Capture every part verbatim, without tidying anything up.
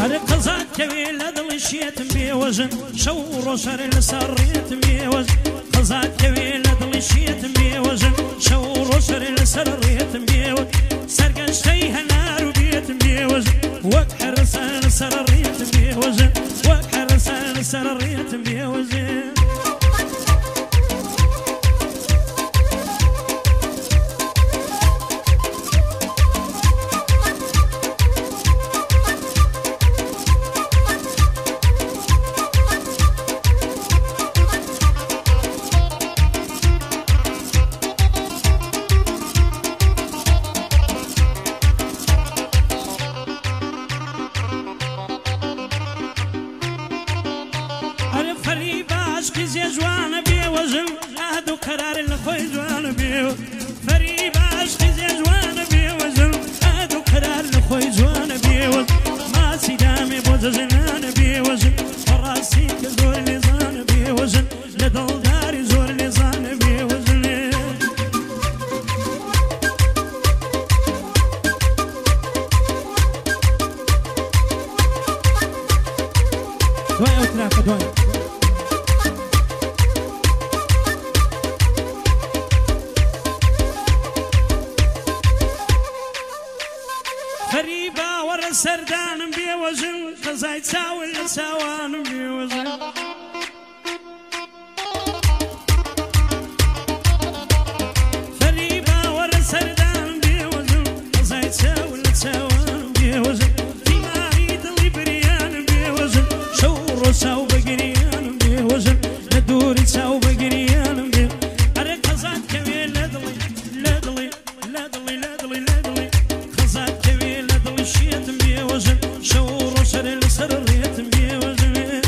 هر قزات كويل دلشيت بيوزن شور وشر سريت بيوزن قزات كويل دلشيت بيوزن شور وشر سريت بيوزن سرقشتيها نار بيت بيوزن وكحر سر سريت بيوزن وكحر سر سريت بيوزن جوان بيوزن هادو قرار الخوي جوان بيو فريب عشقي زي جوان بيوزن هادو قرار الخوي جوان بيوزن ما سيدامي بوزن بيوزن راسي كزور لزان بيوزن لدل داري زور لزان بيوزن دواي اوتراك دواي فريبا ورا سردان بيوزن قزاي تساوي لسوان بيوزن فريبا ورا سردان بيوزن قزاي تساوي لسوان بيوزن في معيد اللي بريان بيوزن شور وساو بقريان بيوزن ندوري تساو بقريان بيوزن أرى قزات كبير لدلي لدلي لدلي لدلي لدلي قزات كبير شيت بيوزن شور وشر سريت بيوزن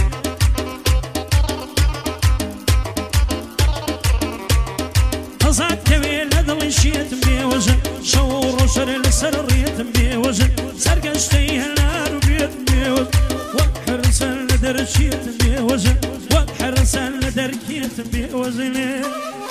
قزات كبير لدل شيت بيوزن شور وشر سريت بيوزن سرقشتيها نار بيت بيوزن وحرسن لدرشيت بيوزن وحرسن لدركيت بيوزن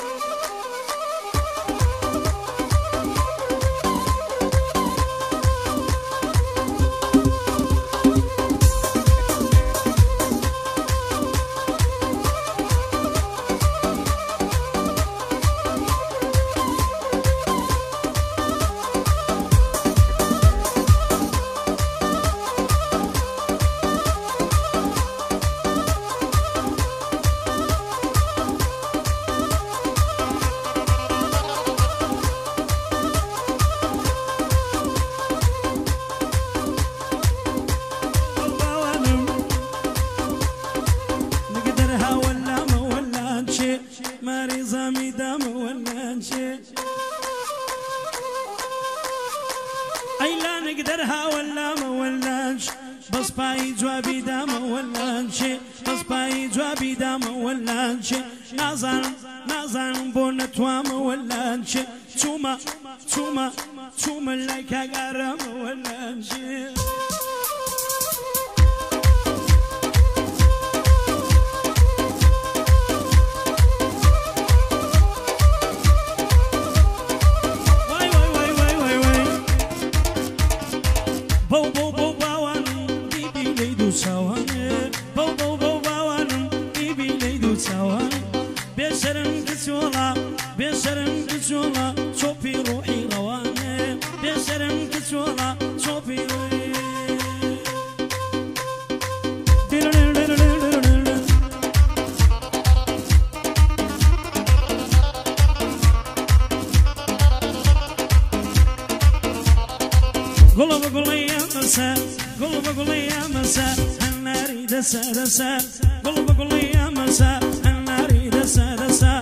أيلا نقدرها ولا ما ولناش بس باي جوابي دا ما ولناش بس باي جوابي دا ما ولناش نازن نازن بونتوا ما ولناش توما توما توما لك أقرا ما ولناش بو بو بو باوانم بيبي ليدو سوانه بو بو بو باوانم بيبي ليدو سوانه بشرم كسولا بشرم كسولا شوفي روحي روانه بشرم كسولا شوفي روحي قلب قلي يا مسا قلب قلي يا مسا أنا أريد أسا دسا قلب قلي يا مسا أنا أريد أسا دسا